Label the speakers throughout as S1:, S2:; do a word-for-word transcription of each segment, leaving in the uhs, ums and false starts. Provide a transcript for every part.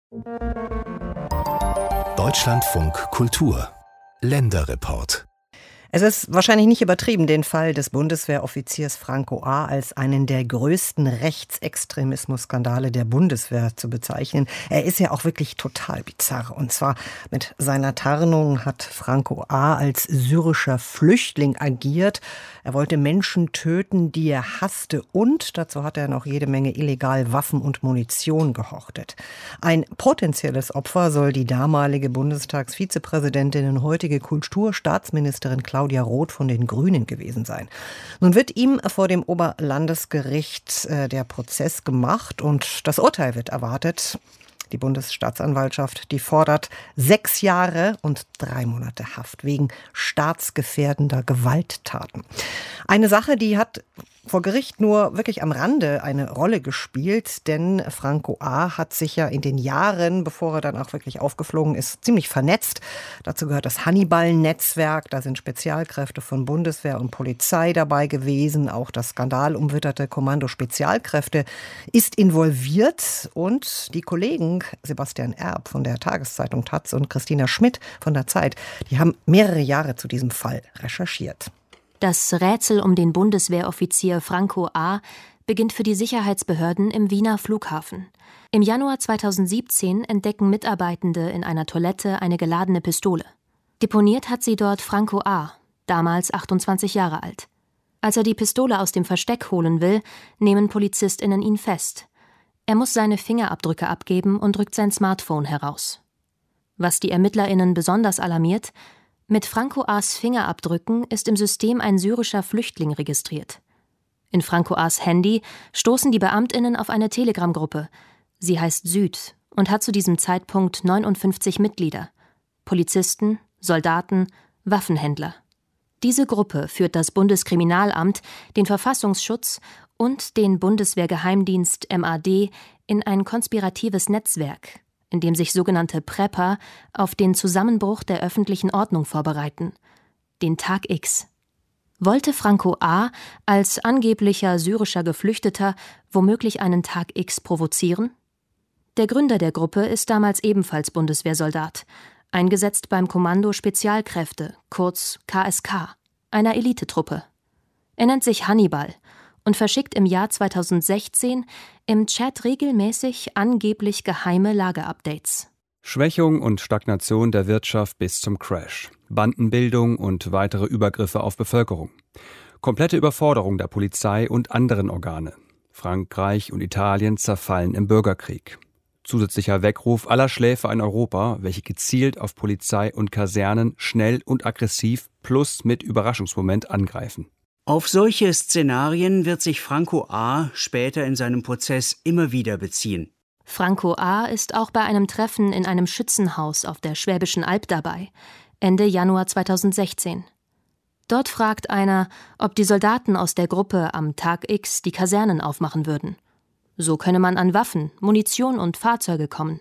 S1: Deutschlandfunk Kultur Länderreport.
S2: Es ist wahrscheinlich nicht übertrieben, den Fall des Bundeswehroffiziers Franco A. als einen der größten Rechtsextremismus-Skandale der Bundeswehr zu bezeichnen. Er ist ja auch wirklich total bizarr. Und zwar mit seiner Tarnung hat Franco A. als syrischer Flüchtling agiert. Er wollte Menschen töten, die er hasste, und dazu hat er noch jede Menge illegal Waffen und Munition gehortet. Ein potenzielles Opfer soll die damalige Bundestagsvizepräsidentin und heutige Kulturstaatsministerin Claudia Roth von den Grünen gewesen sein. Nun wird ihm vor dem Oberlandesgericht äh, der Prozess gemacht und das Urteil wird erwartet. Die Bundesstaatsanwaltschaft, die fordert sechs Jahre und drei Monate Haft wegen staatsgefährdender Gewalttaten. Eine Sache, die hat vor Gericht nur wirklich am Rande eine Rolle gespielt, denn Franco A. hat sich ja in den Jahren, bevor er dann auch wirklich aufgeflogen ist, ziemlich vernetzt. Dazu gehört das Hannibal-Netzwerk, da sind Spezialkräfte von Bundeswehr und Polizei dabei gewesen. Auch das skandalumwitterte Kommando Spezialkräfte ist involviert und die Kollegen Sebastian Erb von der Tageszeitung taz und Christina Schmidt von der Zeit, die haben mehrere Jahre zu diesem Fall recherchiert.
S3: Das Rätsel um den Bundeswehroffizier Franco A. beginnt für die Sicherheitsbehörden im Wiener Flughafen. Im Januar zweitausendsiebzehn entdecken Mitarbeitende in einer Toilette eine geladene Pistole. Deponiert hat sie dort Franco A., damals achtundzwanzig Jahre alt. Als er die Pistole aus dem Versteck holen will, nehmen PolizistInnen ihn fest. Er muss seine Fingerabdrücke abgeben und rückt sein Smartphone heraus. Was die ErmittlerInnen besonders alarmiert: Mit Franco A.'s Fingerabdrücken ist im System ein syrischer Flüchtling registriert. In Franco A.'s Handy stoßen die BeamtInnen auf eine Telegram-Gruppe. Sie heißt Süd und hat zu diesem Zeitpunkt neunundfünfzig Mitglieder. Polizisten, Soldaten, Waffenhändler. Diese Gruppe führt das Bundeskriminalamt, den Verfassungsschutz und den Bundeswehrgeheimdienst M A D in ein konspiratives Netzwerk, in dem sich sogenannte Prepper auf den Zusammenbruch der öffentlichen Ordnung vorbereiten, den Tag X. Wollte Franco A. als angeblicher syrischer Geflüchteter womöglich einen Tag X provozieren? Der Gründer der Gruppe ist damals ebenfalls Bundeswehrsoldat, eingesetzt beim Kommando Spezialkräfte, kurz K S K, einer Elitetruppe. Er nennt sich Hannibal und verschickt im Jahr zweitausendsechzehn im Chat regelmäßig angeblich geheime Lageupdates.
S4: Schwächung und Stagnation der Wirtschaft bis zum Crash, Bandenbildung und weitere Übergriffe auf Bevölkerung, komplette Überforderung der Polizei und anderen Organe. Frankreich und Italien zerfallen im Bürgerkrieg. Zusätzlicher Weckruf aller Schläfer in Europa, welche gezielt auf Polizei und Kasernen schnell und aggressiv plus mit Überraschungsmoment angreifen.
S5: Auf solche Szenarien wird sich Franco A. später in seinem Prozess immer wieder beziehen.
S3: Franco A. ist auch bei einem Treffen in einem Schützenhaus auf der Schwäbischen Alb dabei, Ende Januar zweitausendsechzehn. Dort fragt einer, ob die Soldaten aus der Gruppe am Tag X die Kasernen aufmachen würden. So könne man an Waffen, Munition und Fahrzeuge kommen.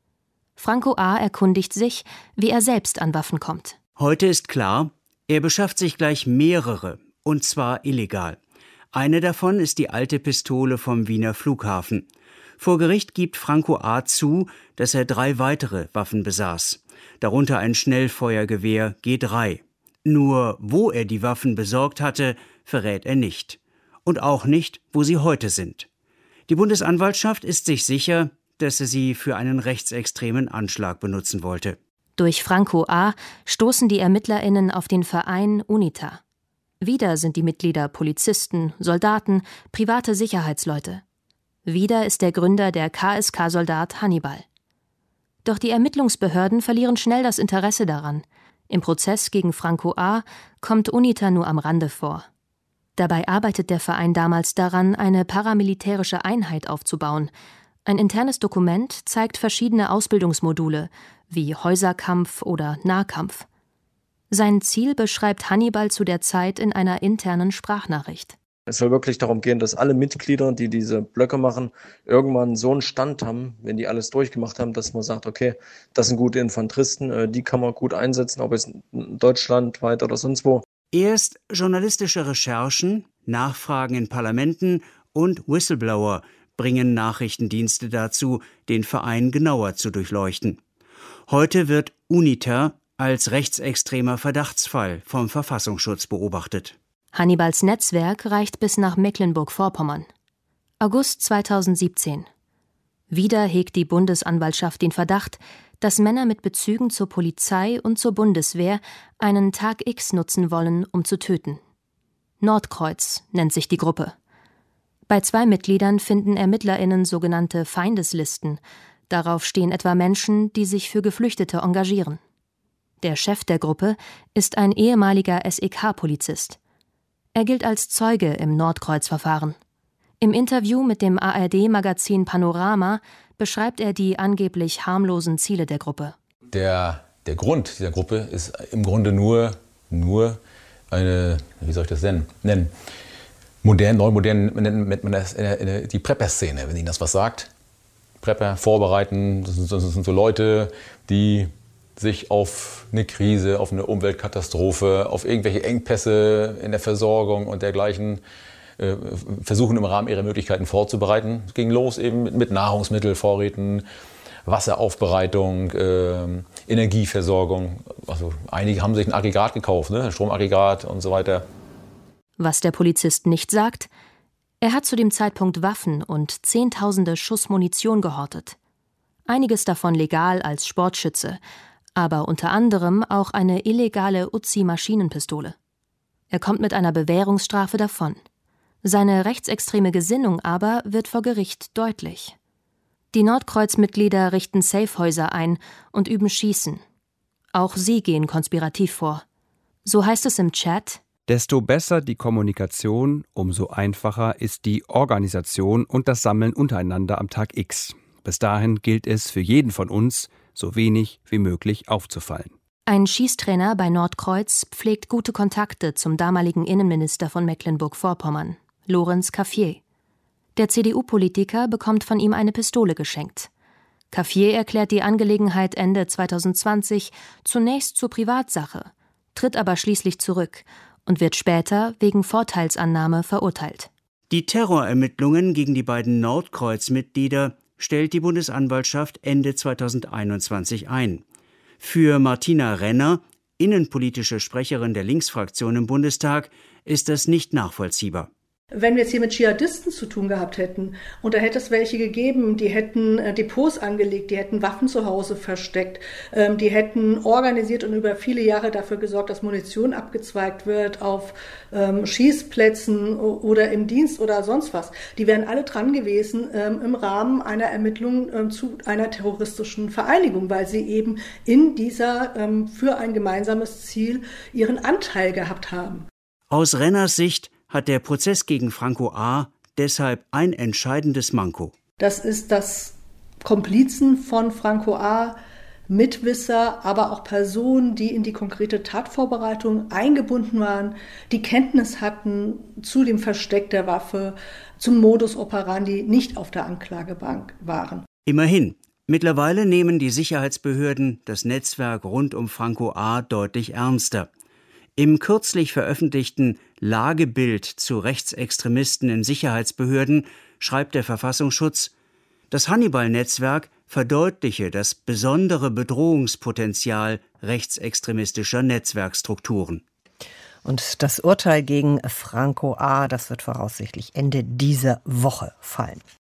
S3: Franco A. erkundigt sich, wie er selbst an Waffen kommt.
S5: Heute ist klar, er beschafft sich gleich mehrere, und zwar illegal. Eine davon ist die alte Pistole vom Wiener Flughafen. Vor Gericht gibt Franco A. zu, dass er drei weitere Waffen besaß, darunter ein Schnellfeuergewehr G drei. Nur wo er die Waffen besorgt hatte, verrät er nicht. Und auch nicht, wo sie heute sind. Die Bundesanwaltschaft ist sich sicher, dass er sie für einen rechtsextremen Anschlag benutzen wollte.
S3: Durch Franco A. stoßen die ErmittlerInnen auf den Verein UNITA. Wieder sind die Mitglieder Polizisten, Soldaten, private Sicherheitsleute. Wieder ist der Gründer der K S K-Soldat Hannibal. Doch die Ermittlungsbehörden verlieren schnell das Interesse daran. Im Prozess gegen Franco A. kommt UNITA nur am Rande vor. Dabei arbeitet der Verein damals daran, eine paramilitärische Einheit aufzubauen. Ein internes Dokument zeigt verschiedene Ausbildungsmodule, wie Häuserkampf oder Nahkampf. Sein Ziel beschreibt Hannibal zu der Zeit in einer internen Sprachnachricht.
S6: Es soll wirklich darum gehen, dass alle Mitglieder, die diese Blöcke machen, irgendwann so einen Stand haben, wenn die alles durchgemacht haben, dass man sagt, okay, das sind gute Infanteristen, die kann man gut einsetzen, ob es in Deutschland, weit oder sonst wo.
S5: Erst journalistische Recherchen, Nachfragen in Parlamenten und Whistleblower bringen Nachrichtendienste dazu, den Verein genauer zu durchleuchten. Heute wird UNITA als rechtsextremer Verdachtsfall vom Verfassungsschutz beobachtet.
S3: Hannibals Netzwerk reicht bis nach Mecklenburg-Vorpommern. August zweitausendsiebzehn. Wieder hegt die Bundesanwaltschaft den Verdacht, dass Männer mit Bezügen zur Polizei und zur Bundeswehr einen Tag X nutzen wollen, um zu töten. Nordkreuz nennt sich die Gruppe. Bei zwei Mitgliedern finden ErmittlerInnen sogenannte Feindeslisten. Darauf stehen etwa Menschen, die sich für Geflüchtete engagieren. Der Chef der Gruppe ist ein ehemaliger S E K-Polizist. Er gilt als Zeuge im Nordkreuz-Verfahren. Im Interview mit dem A R D-Magazin Panorama beschreibt er die angeblich harmlosen Ziele der Gruppe.
S7: Der, der Grund dieser Gruppe ist im Grunde nur, nur eine, wie soll ich das nennen? nennen? Modern, neu modern nennt man das die Prepper-Szene, wenn Ihnen das was sagt. Prepper, vorbereiten, das sind, das sind so Leute, die sich auf eine Krise, auf eine Umweltkatastrophe, auf irgendwelche Engpässe in der Versorgung und dergleichen äh, versuchen im Rahmen ihrer Möglichkeiten vorzubereiten. Es ging los eben mit Nahrungsmittelvorräten, Wasseraufbereitung, äh, Energieversorgung. Also einige haben sich ein Aggregat gekauft, ne? Ein Stromaggregat und so weiter.
S3: Was der Polizist nicht sagt: Er hat zu dem Zeitpunkt Waffen und Zehntausende Schuss Munition gehortet. Einiges davon legal als Sportschütze, aber unter anderem auch eine illegale Uzi-Maschinenpistole. Er kommt mit einer Bewährungsstrafe davon. Seine rechtsextreme Gesinnung aber wird vor Gericht deutlich. Die Nordkreuz-Mitglieder richten Safehäuser ein und üben Schießen. Auch sie gehen konspirativ vor. So heißt es im Chat:
S4: Desto besser die Kommunikation, umso einfacher ist die Organisation und das Sammeln untereinander am Tag X. Bis dahin gilt es für jeden von uns, so wenig wie möglich aufzufallen.
S3: Ein Schießtrainer bei Nordkreuz pflegt gute Kontakte zum damaligen Innenminister von Mecklenburg-Vorpommern, Lorenz Cafier. Der C D U-Politiker bekommt von ihm eine Pistole geschenkt. Cafier erklärt die Angelegenheit Ende zweitausendzwanzig zunächst zur Privatsache, tritt aber schließlich zurück und wird später wegen Vorteilsannahme verurteilt.
S5: Die Terrorermittlungen gegen die beiden Nordkreuz-Mitglieder stellt die Bundesanwaltschaft Ende zweitausendeinundzwanzig ein. Für Martina Renner, innenpolitische Sprecherin der Linksfraktion im Bundestag, ist das nicht nachvollziehbar.
S8: Wenn wir jetzt hier mit Dschihadisten zu tun gehabt hätten und da hätte es welche gegeben, die hätten äh, Depots angelegt, die hätten Waffen zu Hause versteckt, ähm, die hätten organisiert und über viele Jahre dafür gesorgt, dass Munition abgezweigt wird auf ähm, Schießplätzen oder im Dienst oder sonst was. Die wären alle dran gewesen ähm, im Rahmen einer Ermittlung ähm, zu einer terroristischen Vereinigung, weil sie eben in dieser ähm, für ein gemeinsames Ziel ihren Anteil gehabt haben.
S5: Aus Renners Sicht hat der Prozess gegen Franco A. deshalb ein entscheidendes Manko.
S8: Das ist, dass Komplizen von Franco A., Mitwisser, aber auch Personen, die in die konkrete Tatvorbereitung eingebunden waren, die Kenntnis hatten zu dem Versteck der Waffe, zum Modus operandi, nicht auf der Anklagebank waren.
S5: Immerhin, mittlerweile nehmen die Sicherheitsbehörden das Netzwerk rund um Franco A. deutlich ernster. Im kürzlich veröffentlichten Lagebild zu Rechtsextremisten in Sicherheitsbehörden schreibt der Verfassungsschutz: Das Hannibal-Netzwerk verdeutliche das besondere Bedrohungspotenzial rechtsextremistischer Netzwerkstrukturen.
S2: Und das Urteil gegen Franco A., das wird voraussichtlich Ende dieser Woche fallen.